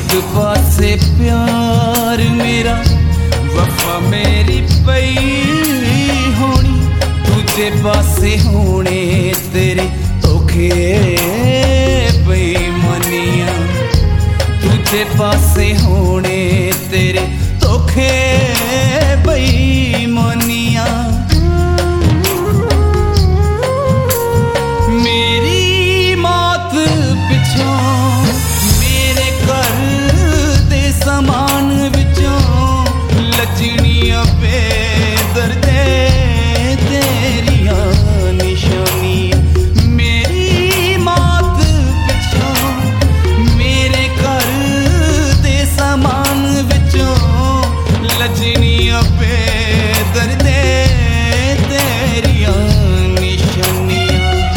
एक पासे प्यार मेरा वफा मेरी पई होनी, दूजे पासे होने तेरे धोखे बेईमानियां, दूजे पासे होने तेरे धोखे बेईमानियां। मेरी मौत पिछों मेरे घर दे समान विचों लजनियां बेदर्दे तेरियां निशानियां। मेरी मौत पिछों मेरे घर दे समान विचों लजनियां बेदर्दे तेरियां निशानियां।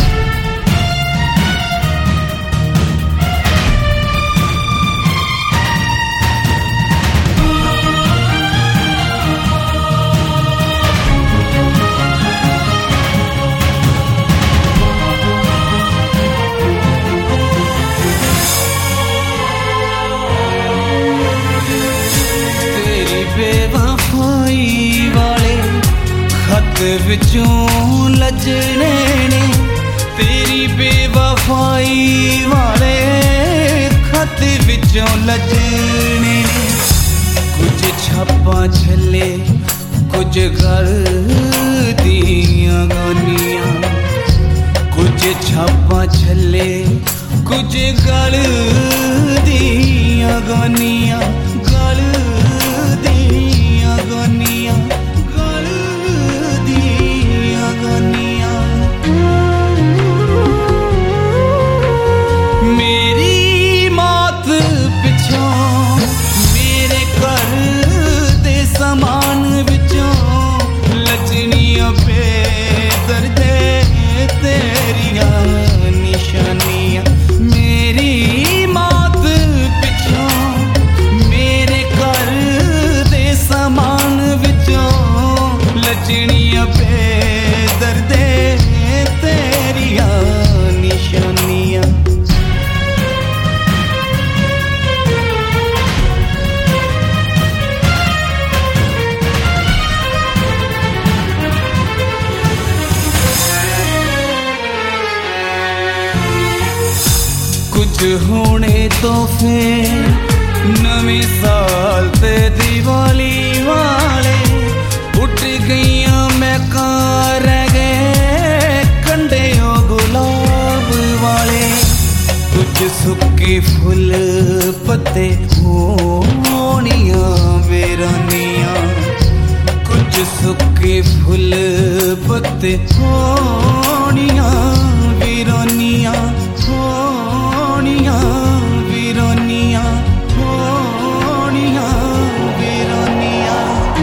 बेवफाई वाले खत विचों लजने ने, तेरी बेवफाई वाले खत विचों लजने ने। कुछ छापा छले कुछ घर दियां गानियां, कुछ छापा छले कुछ घर दियां गानियां, गल दियां गानियां, गल दियां गानियां। मेरी मौत पिछों मेरे घर दे समान विचों लजनियां बेदर्दे तेरियां निशानियां। मेरी मौत पिछों मेरे घर दे समान विचों लजनियां बेदर्दे तेरियां निशानियां। कुछ होने तोहफे नਵੇਂ साल ते दिवाली वाले, उठ गईयां महकां रह गए कंडे ओ गुलाब वाले। कुछ सुक्के फुल पत्ते होनियां वीरानियां, कुछ सुक्के फुल पत्ते होनियां वीरानियां, होनियां वीरानियां, होनियां वीरानियां।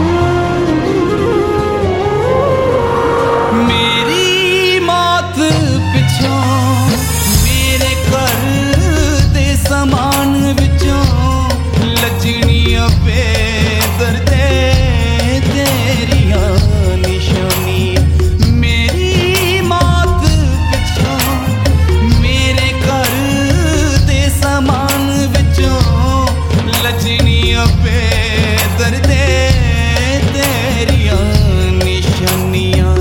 मेरी मौत पिछों मेरे घर दे समान विचों लजनियां बेदर्दे तेरियां निशानियां। मेरी मौत पिछों मेरे घर दे समान विचों लजनियां बेदर्दे तेरियां निशानियां।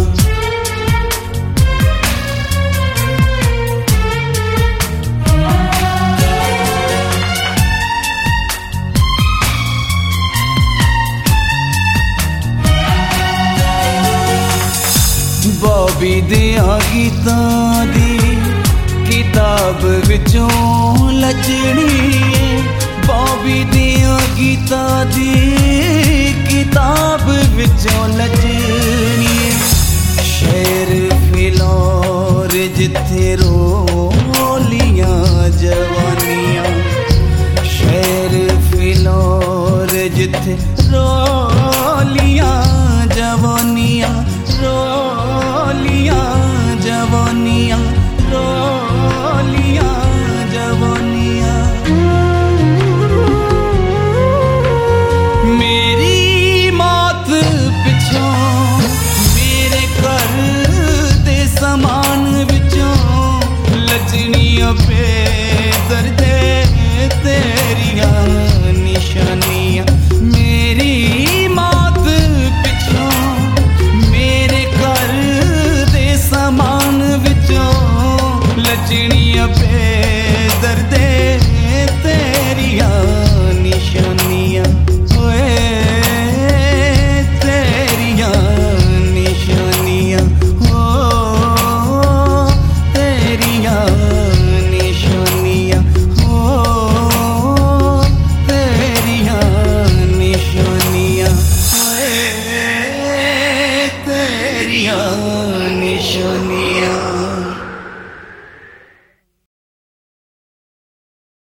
बॉबी दियां गीतां दी किताब विचों लजनी, बॉबी दियां गीतां दी किताब विचों लजनी।